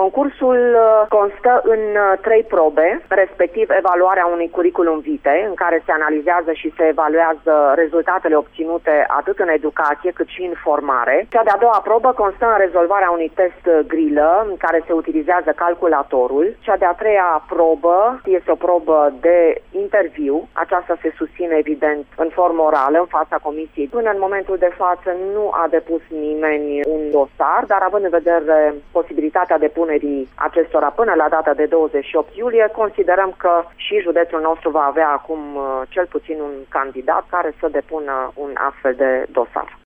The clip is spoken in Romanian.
Concursul constă în 3 probe, respectiv evaluarea unui curriculum vitae, în care se analizează și se evaluează rezultatele obținute atât în educație cât și în formare. Cea de-a doua probă constă în rezolvarea unui test grilă, în care se utilizează calculatorul. Cea de-a treia probă este o probă de interviu. Aceasta se susține, evident, în formă orală, în fața comisiei. Până în momentul de față nu a depus nimeni un dosar, dar având în vedere posibilitatea depunerii acestora până la data de 28 iulie, considerăm că și județul nostru va avea acum cel puțin un candidat care să depună un astfel de dosar.